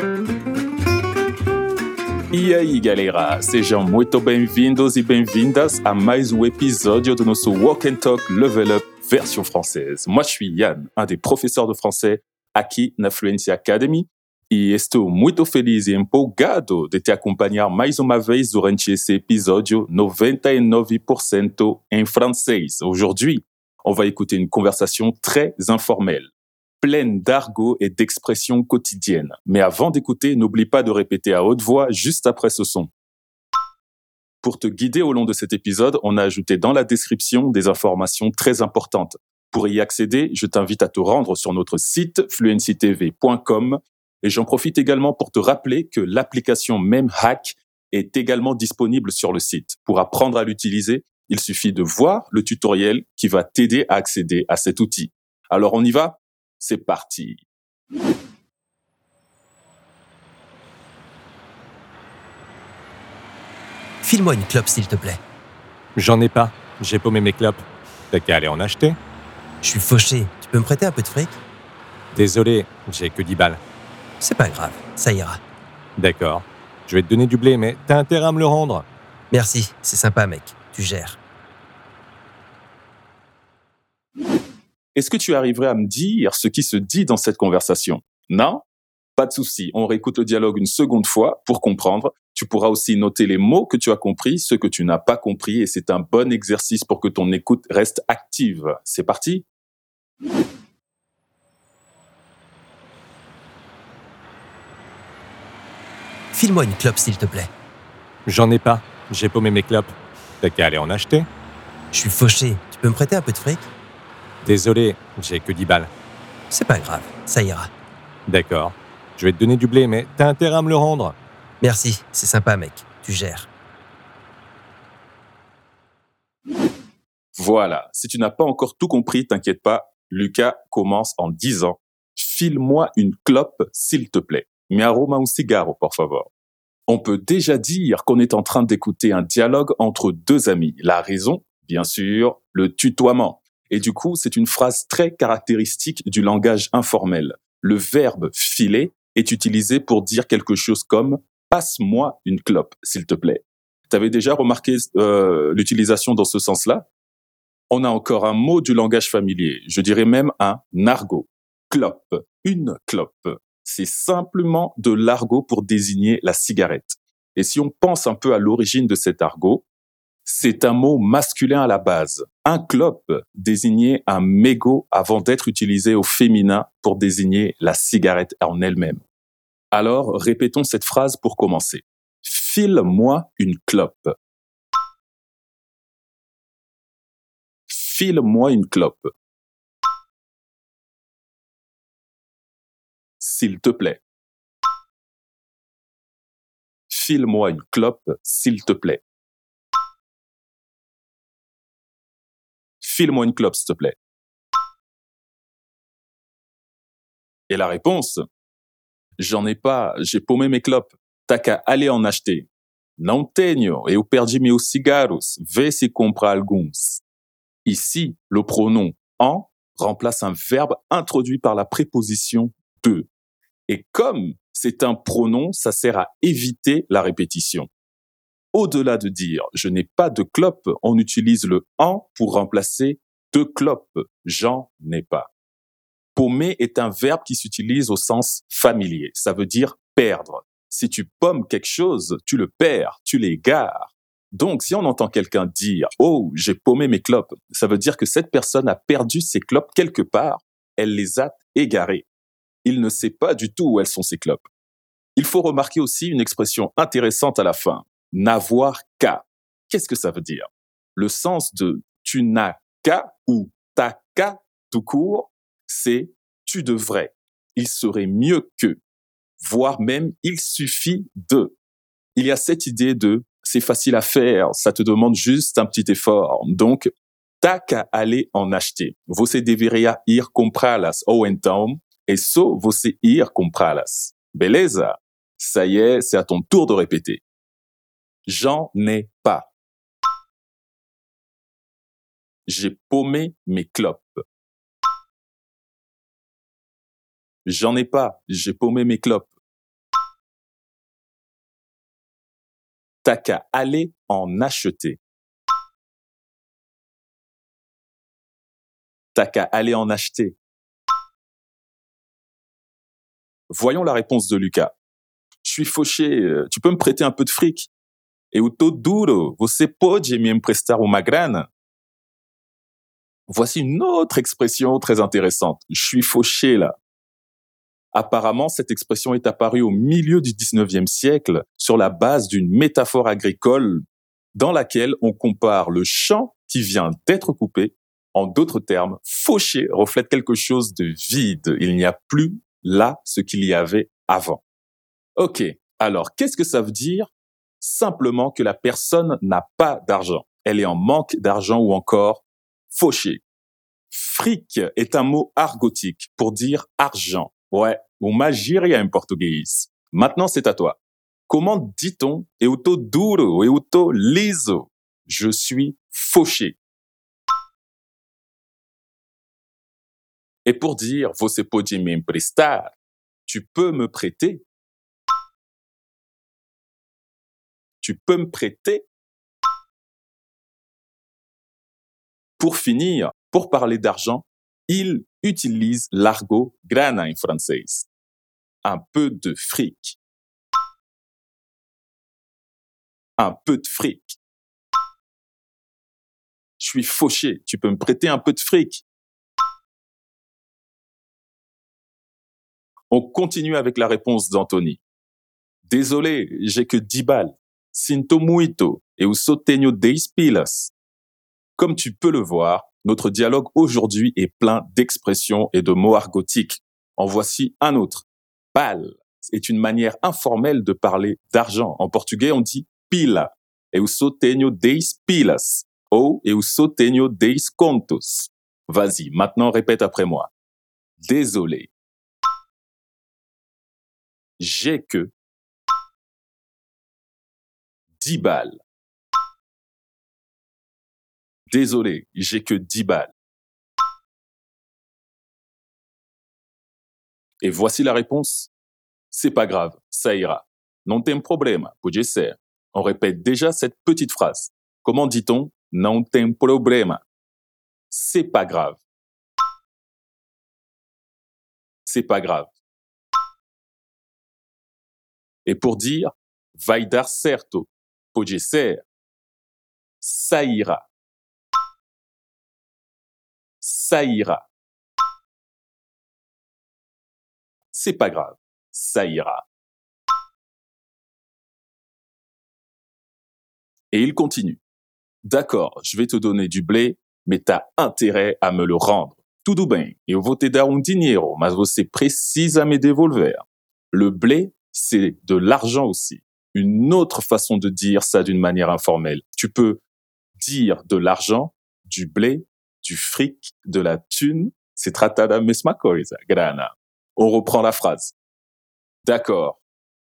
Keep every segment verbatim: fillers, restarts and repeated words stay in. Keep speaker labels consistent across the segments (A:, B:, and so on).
A: E aí, galera, sejam muito bem-vindos e bem-vindas a mais um épisode do nosso Walk and Talk Level Up version française. Moi, je suis Yann, un des professeurs de français aqui na Fluency Academy, e estou muito feliz e empolgado de te acompanhar mais uma vez durante esse episódio noventa e nove por cento em francês. Aujourd'hui, on va écouter une conversation très informelle, pleine d'argot et d'expressions quotidiennes. Mais avant d'écouter, n'oublie pas de répéter à haute voix juste après ce son. Pour te guider au long de cet épisode, on a ajouté dans la description des informations très importantes. Pour y accéder, je t'invite à te rendre sur notre site fluency t v point com et j'en profite également pour te rappeler que l'application MemHack est également disponible sur le site. Pour apprendre à l'utiliser, il suffit de voir le tutoriel qui va t'aider à accéder à cet outil. Alors on y va ? C'est parti.
B: File-moi une clope, s'il te plaît.
C: J'en ai pas. J'ai paumé mes clopes. T'as qu'à aller en acheter.
B: Je suis fauché. Tu peux me prêter un peu de fric ?
C: Désolé, j'ai que dix balles.
B: C'est pas grave, ça ira.
C: D'accord. Je vais te donner du blé, mais t'as intérêt à me le rendre.
B: Merci, c'est sympa, mec. Tu gères.
A: Est-ce que tu arriverais à me dire ce qui se dit dans cette conversation ? Non ? Pas de souci, on réécoute le dialogue une seconde fois pour comprendre. Tu pourras aussi noter les mots que tu as compris, ceux que tu n'as pas compris, et c'est un bon exercice pour que ton écoute reste active. C'est parti ?
B: File-moi une clope, s'il te plaît.
C: J'en ai pas. J'ai paumé mes clopes. T'as qu'à aller en acheter.
B: Je suis fauché. Tu peux me prêter un peu de fric ?
C: Désolé, j'ai que dix balles.
B: C'est pas grave, ça ira.
C: D'accord. Je vais te donner du blé, mais t'as intérêt à me le rendre.
B: Merci, c'est sympa, mec. Tu gères.
A: Voilà, si tu n'as pas encore tout compris, t'inquiète pas, Lucas commence en disant « File-moi une clope, s'il te plaît. Me aroma un cigarro, por favor. » On peut déjà dire qu'on est en train d'écouter un dialogue entre deux amis. La raison, bien sûr, le tutoiement. Et du coup, c'est une phrase très caractéristique du langage informel. Le verbe « filer » est utilisé pour dire quelque chose comme « passe-moi une clope, s'il te plaît ». Tu avais déjà remarqué euh, l'utilisation dans ce sens-là ? On a encore un mot du langage familier, je dirais même un argot. Clope, une clope. C'est simplement de l'argot pour désigner la cigarette. Et si on pense un peu à l'origine de cet argot, c'est un mot masculin à la base. Un clope désignait un mégot avant d'être utilisé au féminin pour désigner la cigarette en elle-même. Alors, répétons cette phrase pour commencer. File-moi une clope. File-moi une clope. S'il te plaît. File-moi une clope, s'il te plaît. File-moi une clope, s'il te plaît. Et la réponse ? J'en ai pas, j'ai paumé mes clopes. T'as qu'à aller en acheter. Não tenho, eu perdi meus cigarros. Vê se compra alguns. Ici, le pronom en remplace un verbe introduit par la préposition de. Et comme c'est un pronom, ça sert à éviter la répétition. Au-delà de dire « je n'ai pas de clope », on utilise le « en » pour remplacer « de clope ». J'en ai pas. Paumer est un verbe qui s'utilise au sens familier. Ça veut dire perdre. Si tu pommes quelque chose, tu le perds, tu l'égares. Donc, si on entend quelqu'un dire « oh, j'ai paumé mes clopes », ça veut dire que cette personne a perdu ses clopes quelque part, elle les a égarées. Il ne sait pas du tout où elles sont ses clopes. Il faut remarquer aussi une expression intéressante à la fin. N'avoir qu'à. Qu'est-ce que ça veut dire ? Le sens de tu n'as qu'à ou t'as qu'à tout court, c'est tu devrais, il serait mieux que, voire même il suffit de. Il y a cette idée de c'est facile à faire, ça te demande juste un petit effort. Donc, t'as qu'à aller en acheter. Você deveria ir comprá-las ou então, isso você ir comprá-las. Beleza ? Ça y est, c'est à ton tour de répéter. J'en ai pas. J'ai paumé mes clopes. J'en ai pas. J'ai paumé mes clopes. T'as qu'à aller en acheter. T'as qu'à aller en acheter. Voyons la réponse de Lucas. Je suis fauché, euh, tu peux me prêter un peu de fric? Eu tô duro, você pode me emprestar uma grana? Voici une autre expression très intéressante. Je suis fauché là. Apparemment, cette expression est apparue au milieu du dix-neuvième siècle sur la base d'une métaphore agricole dans laquelle on compare le champ qui vient d'être coupé. En d'autres termes, fauché reflète quelque chose de vide. Il n'y a plus là ce qu'il y avait avant. Ok, alors qu'est-ce que ça veut dire? Simplement que la personne n'a pas d'argent. Elle est en manque d'argent ou encore fauché. Fric est un mot argotique pour dire argent. Ouais, uma gíria em português. Maintenant, c'est à toi. Comment dit-on eu tô duro, eu tô liso? Je suis fauché. Et pour dire você pode me emprestar, tu peux me prêter. Tu peux me prêter. Pour finir, pour parler d'argent, il utilise l'argot grana en français. Un peu de fric. Un peu de fric. Je suis fauché, tu peux me prêter un peu de fric? On continue avec la réponse d'Anthony. Désolé, j'ai que dix balles. Sinto muito, eu só tenho dez pilas. Comme tu peux le voir, notre dialogue aujourd'hui est plein d'expressions et de mots argotiques. En voici un autre. Pal est une manière informelle de parler d'argent. En portugais, on dit pila. Eu só tenho dez pilas. Ou eu só tenho dez contos. Vas-y, maintenant répète après moi. Désolé. J'ai que dix balles. Désolé, j'ai que dix balles. Et voici la réponse. C'est pas grave, ça ira. Non tem problema, pode ser. On répète déjà cette petite phrase. Comment dit-on non tem problema? C'est pas grave. C'est pas grave. Et pour dire vai dar certo, pode ser. Ça ira. Ça ira. C'est pas grave, ça ira. Et il continue. D'accord, je vais te donner du blé, mais t'as intérêt à me le rendre. Tudo bem, eu vou te dar um dinheiro, mas você precisa me devolver. Le blé, c'est de l'argent aussi. Une autre façon de dire ça d'une manière informelle. Tu peux dire de l'argent, du blé, du fric, de la thune. Se trata da mesma coisa, grana. On reprend la phrase. D'accord.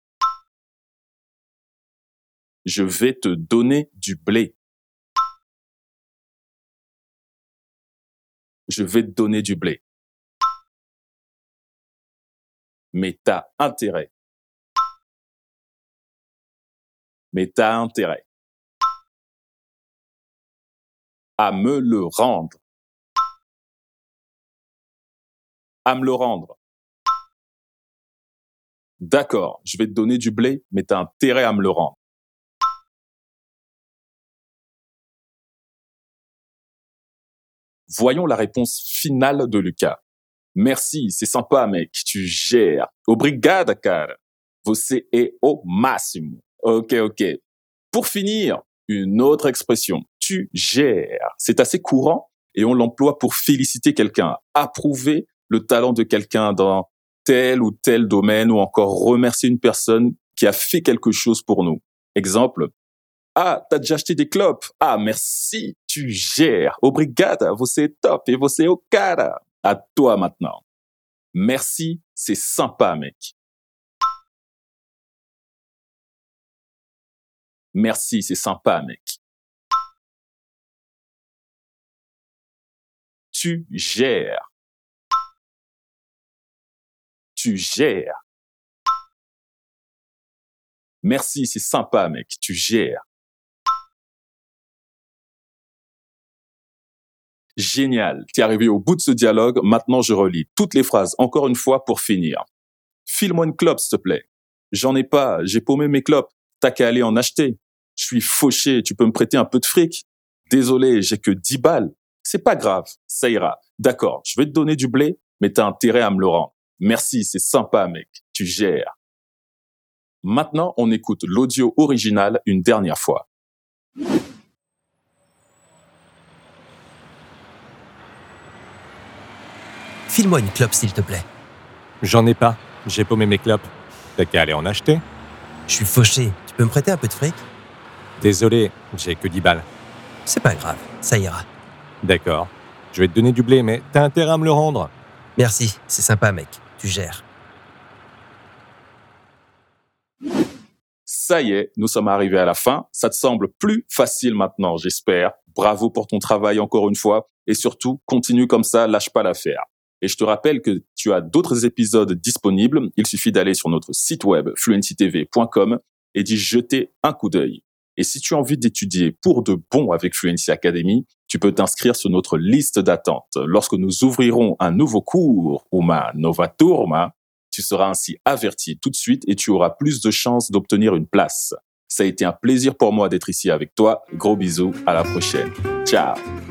A: Je vais te donner du blé. Je vais te donner du blé. Mais t'as intérêt. Mais t'as intérêt à me le rendre. À me le rendre. D'accord, je vais te donner du blé, mais t'as intérêt à me le rendre. Voyons la réponse finale de Lucas. Merci, c'est sympa, mec, tu gères. Obrigada, cara. Você é o máximo. Ok, ok. Pour finir, une autre expression. Tu gères. C'est assez courant et on l'emploie pour féliciter quelqu'un, approuver le talent de quelqu'un dans tel ou tel domaine ou encore remercier une personne qui a fait quelque chose pour nous. Exemple, ah, t'as déjà acheté des clopes? Ah, merci, tu gères. Obrigada, você é top et você é o cara. À toi maintenant. Merci, c'est sympa, mec. Merci, c'est sympa, mec. Tu gères. Tu gères. Merci, c'est sympa, mec. Tu gères. Génial. T'es arrivé au bout de ce dialogue. Maintenant, je relis toutes les phrases encore une fois pour finir. File-moi une clope, s'il te plaît. J'en ai pas. J'ai paumé mes clopes. T'as qu'à aller en acheter. Je suis fauché. Tu peux me prêter un peu de fric? Désolé, j'ai que dix balles. C'est pas grave. Ça ira. D'accord. Je vais te donner du blé, mais t'as intérêt à me le rendre. Merci, c'est sympa, mec. Tu gères. Maintenant, on écoute l'audio original une dernière fois.
B: File-moi une clope, s'il te plaît.
C: J'en ai pas. J'ai paumé mes clopes. T'as qu'à aller en acheter.
B: Je suis fauché. Tu peux me prêter un peu de fric?
C: Désolé, j'ai que dix balles.
B: C'est pas grave, ça ira.
C: D'accord. Je vais te donner du blé, mais t'as intérêt à me le rendre.
B: Merci, c'est sympa, mec. Tu gères.
A: Ça y est, nous sommes arrivés à la fin. Ça te semble plus facile maintenant, j'espère. Bravo pour ton travail encore une fois. Et surtout, continue comme ça, lâche pas l'affaire. Et je te rappelle que tu as d'autres épisodes disponibles. Il suffit d'aller sur notre site web fluency t v point com et d'y jeter un coup d'œil. Et si tu as envie d'étudier pour de bon avec Fluency Academy, tu peux t'inscrire sur notre liste d'attente. Lorsque nous ouvrirons un nouveau cours, uma nova turma, tu seras ainsi averti tout de suite et tu auras plus de chances d'obtenir une place. Ça a été un plaisir pour moi d'être ici avec toi. Gros bisous, à la prochaine. Ciao.